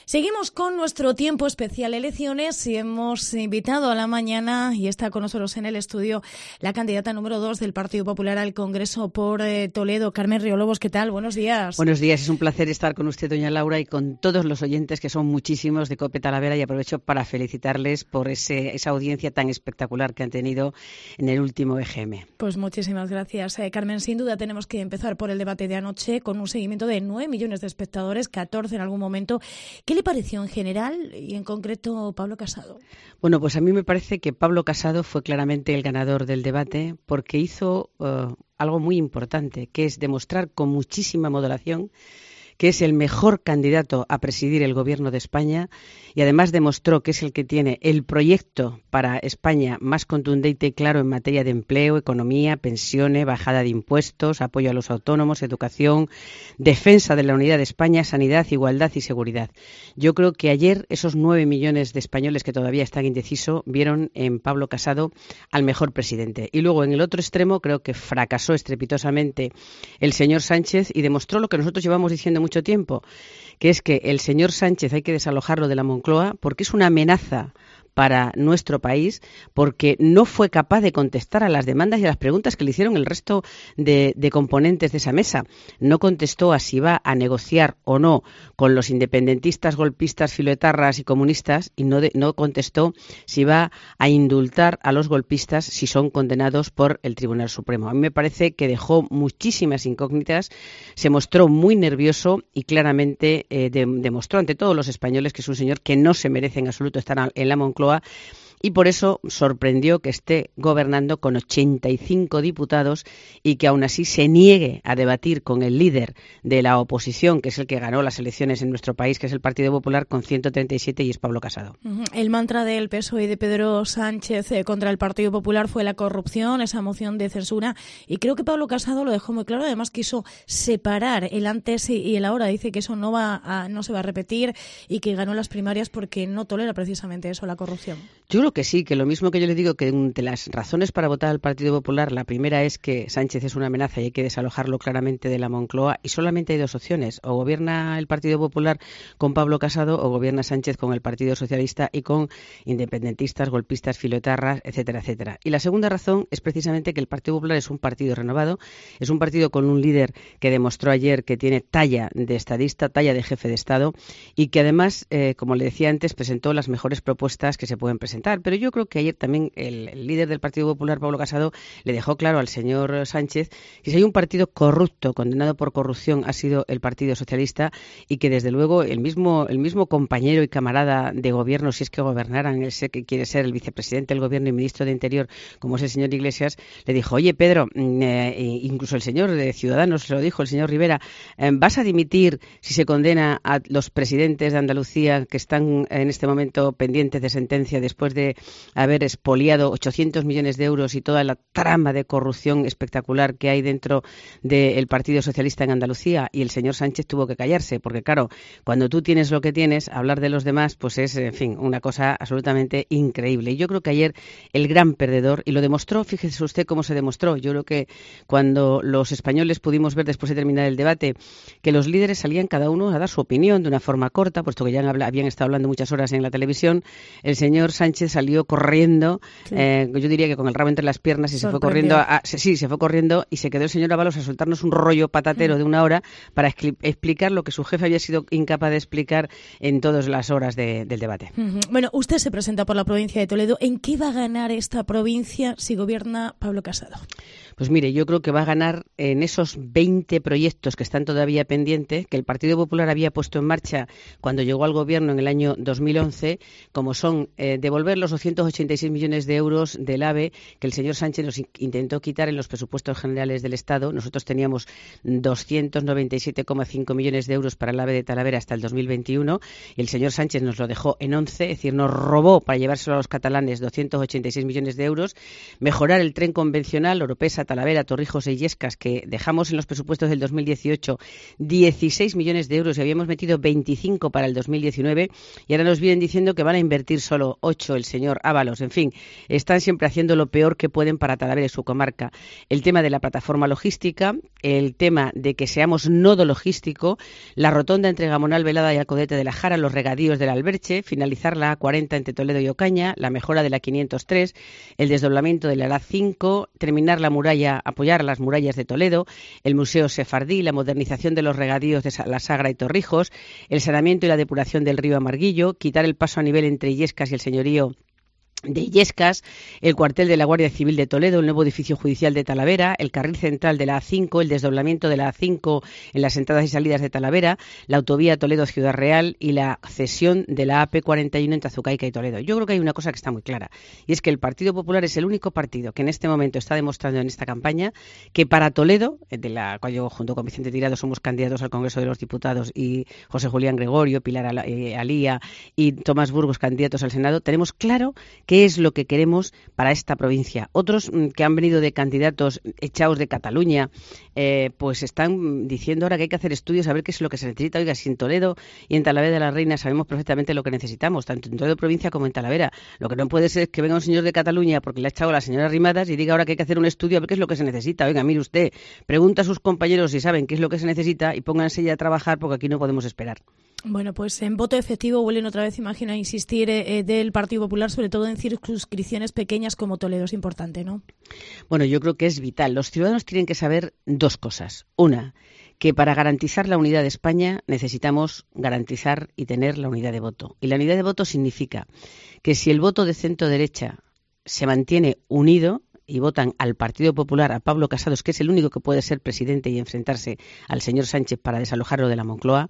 Seguimos con nuestro tiempo especial elecciones y hemos invitado a la mañana, y está con nosotros en el estudio, la candidata número 2 del Partido Popular al Congreso por Toledo, Carmen Riolobos. ¿Qué tal? Buenos días. Buenos días, es un placer estar con usted, doña Laura, y con todos los oyentes, que son muchísimos, de COPE Talavera, y aprovecho para felicitarles por esa audiencia tan espectacular que han tenido en el último EGM. Pues muchísimas gracias, Carmen. Sin duda tenemos que empezar por el debate de anoche, con un seguimiento de 9 millones de espectadores, 14 en algún momento. ¿Qué le pareció en general y en concreto Pablo Casado? Bueno, pues a mí me parece que Pablo Casado fue claramente el ganador del debate, porque hizo algo muy importante, que es demostrar con muchísima moderación que es el mejor candidato a presidir el Gobierno de España, y además demostró que es el que tiene el proyecto para España más contundente y claro en materia de empleo, economía, pensiones, bajada de impuestos, apoyo a los autónomos, educación, defensa de la unidad de España, sanidad, igualdad y seguridad. Yo creo que ayer esos 9 millones de españoles que todavía están indecisos vieron en Pablo Casado al mejor presidente. Y luego en el otro extremo creo que fracasó estrepitosamente el señor Sánchez y demostró lo que nosotros llevamos diciendo mucho tiempo, que es que el señor Sánchez hay que desalojarlo de la Moncloa porque es una amenaza para nuestro país, porque no fue capaz de contestar a las demandas y a las preguntas que le hicieron el resto de componentes de esa mesa. No contestó a si va a negociar o no con los independentistas, golpistas, filoetarras y comunistas, y no contestó si va a indultar a los golpistas si son condenados por el Tribunal Supremo. A mí me parece que dejó muchísimas incógnitas, se mostró muy nervioso y claramente demostró ante todos los españoles que es un señor que no se merece en absoluto estar en la Moncloa, y por eso sorprendió que esté gobernando con 85 diputados y que aún así se niegue a debatir con el líder de la oposición, que es el que ganó las elecciones en nuestro país, que es el Partido Popular, con 137, y es Pablo Casado. El mantra del PSOE y de Pedro Sánchez contra el Partido Popular fue la corrupción, esa moción de censura, y creo que Pablo Casado lo dejó muy claro. Además quiso separar el antes y el ahora. Dice que eso no se va a repetir y que ganó las primarias porque no tolera precisamente eso, la corrupción. Yo creo que sí, que lo mismo que yo le digo, que entre las razones para votar al Partido Popular, la primera es que Sánchez es una amenaza y hay que desalojarlo claramente de la Moncloa, y solamente hay dos opciones: o gobierna el Partido Popular con Pablo Casado, o gobierna Sánchez con el Partido Socialista y con independentistas, golpistas, filoetarras, etcétera, etcétera. Y la segunda razón es precisamente que el Partido Popular es un partido renovado, es un partido con un líder que demostró ayer que tiene talla de estadista, talla de jefe de Estado, y que además, como le decía antes, presentó las mejores propuestas que se pueden presentar. Pero yo creo que ayer también el líder del Partido Popular, Pablo Casado, le dejó claro al señor Sánchez que si hay un partido corrupto, condenado por corrupción, ha sido el Partido Socialista, y que desde luego el mismo compañero y camarada de gobierno, si es que gobernaran, él sé que quiere ser el vicepresidente del gobierno y ministro de Interior, como es el señor Iglesias, le dijo: oye, Pedro, incluso el señor de Ciudadanos se lo dijo, el señor Rivera, ¿vas a dimitir si se condena a los presidentes de Andalucía que están en este momento pendientes de sentencia después de haber expoliado 800 millones de euros y toda la trama de corrupción espectacular que hay dentro del Partido Socialista en Andalucía? Y el señor Sánchez tuvo que callarse, porque claro, cuando tú tienes lo que tienes, hablar de los demás pues es, en fin, una cosa absolutamente increíble. Y yo creo que ayer el gran perdedor, y lo demostró, fíjese usted cómo se demostró, yo creo que cuando los españoles pudimos ver después de terminar el debate que los líderes salían cada uno a dar su opinión de una forma corta, puesto que ya habían estado hablando muchas horas en la televisión, el señor Sánchez salió corriendo, sí. Yo diría que con el rabo entre las piernas, y se fue corriendo y se quedó el señor Ábalos a soltarnos un rollo patatero de una hora para explicar lo que su jefe había sido incapaz de explicar en todas las horas del debate. Bueno, usted se presenta por la provincia de Toledo. ¿En qué va a ganar esta provincia si gobierna Pablo Casado? Pues mire, yo creo que va a ganar en esos 20 proyectos que están todavía pendientes, que el Partido Popular había puesto en marcha cuando llegó al gobierno en el año 2011, como son devolver los 286 millones de euros del AVE que el señor Sánchez nos intentó quitar en los presupuestos generales del Estado. Nosotros teníamos 297,5 millones de euros para el AVE de Talavera hasta el 2021 y el señor Sánchez nos lo dejó en 11, es decir, nos robó para llevárselo a los catalanes 286 millones de euros. Mejorar el tren convencional Oropesa Talavera, Torrijos e Illescas, que dejamos en los presupuestos del 2018 16 millones de euros y habíamos metido 25 para el 2019, y ahora nos vienen diciendo que van a invertir solo 8 el señor Ábalos. En fin, están siempre haciendo lo peor que pueden para Talavera y su comarca. El tema de la plataforma logística, el tema de que seamos nodo logístico, la rotonda entre Gamonal, Velada y Alcodete de la Jara, los regadíos del Alberche, finalizar la A40 entre Toledo y Ocaña, la mejora de la 503, el desdoblamiento de la A5, terminar la muralla, apoyar las murallas de Toledo, el Museo Sefardí, la modernización de los regadíos de la Sagra y Torrijos, el saneamiento y la depuración del río Amarguillo, quitar el paso a nivel entre Illescas y el señorío de Illescas, el cuartel de la Guardia Civil de Toledo, el nuevo edificio judicial de Talavera, el carril central de la A5, el desdoblamiento de la A5 en las entradas y salidas de Talavera, la autovía Toledo-Ciudad Real y la cesión de la AP41 entre Azucaica y Toledo. Yo creo que hay una cosa que está muy clara, y es que el Partido Popular es el único partido que en este momento está demostrando en esta campaña que para Toledo, de la cual yo junto con Vicente Tirado somos candidatos al Congreso de los Diputados, y José Julián Gregorio, Pilar Alía y Tomás Burgos candidatos al Senado, tenemos claro qué es lo que queremos para esta provincia. Otros que han venido de candidatos echados de Cataluña, pues están diciendo ahora que hay que hacer estudios a ver qué es lo que se necesita. Oiga, si en Toledo y en Talavera de la Reina sabemos perfectamente lo que necesitamos, tanto en Toledo provincia como en Talavera. Lo que no puede ser es que venga un señor de Cataluña porque le ha echado a la señora Rimadas y diga ahora que hay que hacer un estudio a ver qué es lo que se necesita. Oiga, mire usted, pregunta a sus compañeros si saben qué es lo que se necesita y pónganse ya a trabajar, porque aquí no podemos esperar. Bueno, pues en voto efectivo vuelven otra vez, imagino, a insistir del Partido Popular, sobre todo en circunscripciones pequeñas como Toledo. Es importante, ¿no? Bueno, yo creo que es vital. Los ciudadanos tienen que saber dos cosas. Una, que para garantizar la unidad de España necesitamos garantizar y tener la unidad de voto. Y la unidad de voto significa que si el voto de centro-derecha se mantiene unido y votan al Partido Popular, a Pablo Casado, que es el único que puede ser presidente y enfrentarse al señor Sánchez para desalojarlo de la Moncloa,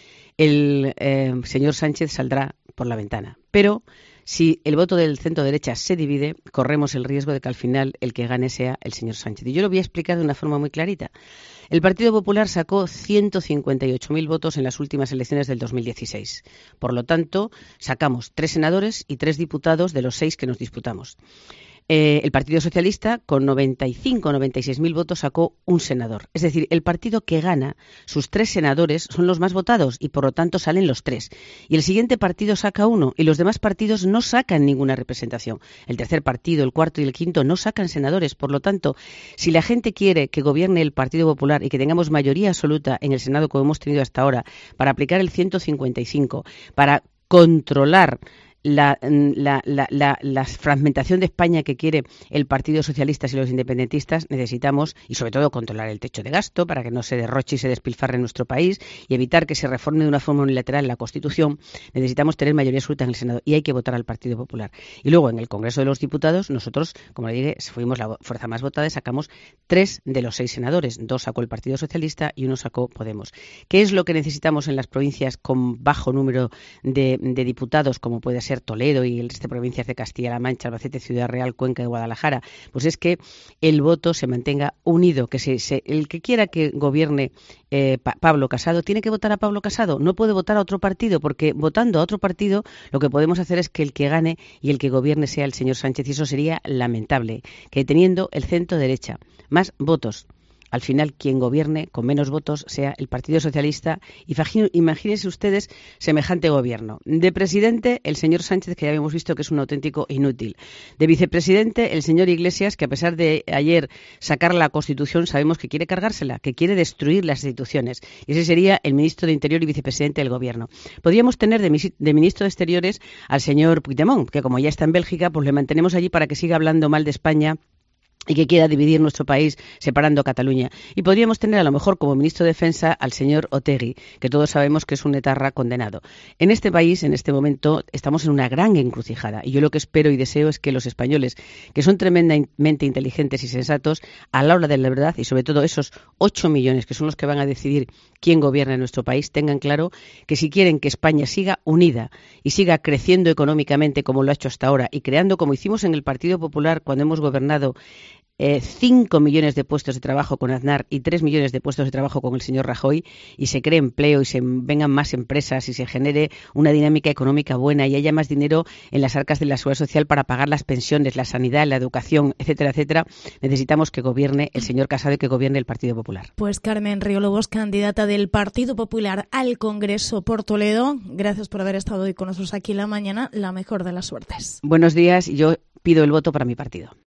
el señor Sánchez saldrá por la ventana. Pero si el voto del centro-derecha se divide, corremos el riesgo de que al final el que gane sea el señor Sánchez. Y yo lo voy a explicar de una forma muy clarita. El Partido Popular sacó 158.000 votos en las últimas elecciones del 2016. Por lo tanto, sacamos 3 senadores y 3 diputados de los 6 que nos disputamos. El Partido Socialista, con 95 o 96.000 votos, sacó un senador. Es decir, el partido que gana, sus 3 senadores son los más votados y, por lo tanto, salen los 3. Y el siguiente partido saca 1 y los demás partidos no sacan ninguna representación. El tercer partido, el cuarto y el quinto no sacan senadores. Por lo tanto, si la gente quiere que gobierne el Partido Popular y que tengamos mayoría absoluta en el Senado, como hemos tenido hasta ahora, para aplicar el 155, para controlar la fragmentación de España que quiere el Partido Socialista y los independentistas, necesitamos, y sobre todo, controlar el techo de gasto para que no se derroche y se despilfarre en nuestro país y evitar que se reforme de una forma unilateral la Constitución. Necesitamos tener mayoría absoluta en el Senado y hay que votar al Partido Popular. Y luego, en el Congreso de los Diputados, nosotros, como le dije, fuimos la fuerza más votada y sacamos 3 de los 6 senadores. 2 sacó el Partido Socialista y 1 sacó Podemos. ¿Qué es lo que necesitamos en las provincias con bajo número de diputados, como puede ser Toledo y el resto de provincias de Castilla-La Mancha, Albacete, Ciudad Real, Cuenca y Guadalajara? Pues es que el voto se mantenga unido, que el que quiera que gobierne Pablo Casado tiene que votar a Pablo Casado, no puede votar a otro partido, porque votando a otro partido lo que podemos hacer es que el que gane y el que gobierne sea el señor Sánchez, y eso sería lamentable, que teniendo el centro derecha más votos, al final quien gobierne con menos votos sea el Partido Socialista. Y imagínense ustedes semejante gobierno. De presidente, el señor Sánchez, que ya habíamos visto que es un auténtico inútil. De vicepresidente, el señor Iglesias, que a pesar de ayer sacar la Constitución, sabemos que quiere cargársela, que quiere destruir las instituciones. Y ese sería el ministro de Interior y vicepresidente del gobierno. Podríamos tener de ministro de Exteriores al señor Puigdemont, que como ya está en Bélgica, pues le mantenemos allí para que siga hablando mal de España y que quiera dividir nuestro país separando a Cataluña. Y podríamos tener a lo mejor como ministro de Defensa al señor Otegi, que todos sabemos que es un etarra condenado. En este país, en este momento, estamos en una gran encrucijada y yo lo que espero y deseo es que los españoles, que son tremendamente inteligentes y sensatos, a la hora de la verdad, y sobre todo esos 8 millones que son los que van a decidir quién gobierna en nuestro país, tengan claro que si quieren que España siga unida y siga creciendo económicamente como lo ha hecho hasta ahora y creando, como hicimos en el Partido Popular cuando hemos gobernado, 5 millones de puestos de trabajo con Aznar y 3 millones de puestos de trabajo con el señor Rajoy, y se cree empleo y se vengan más empresas y se genere una dinámica económica buena y haya más dinero en las arcas de la seguridad social para pagar las pensiones, la sanidad, la educación, etcétera, etcétera, necesitamos que gobierne el señor Casado y que gobierne el Partido Popular. Pues Carmen Río Lobos, candidata del Partido Popular al Congreso por Toledo, gracias por haber estado hoy con nosotros aquí en la mañana. La mejor de las suertes. Buenos días. Yo pido el voto para mi partido.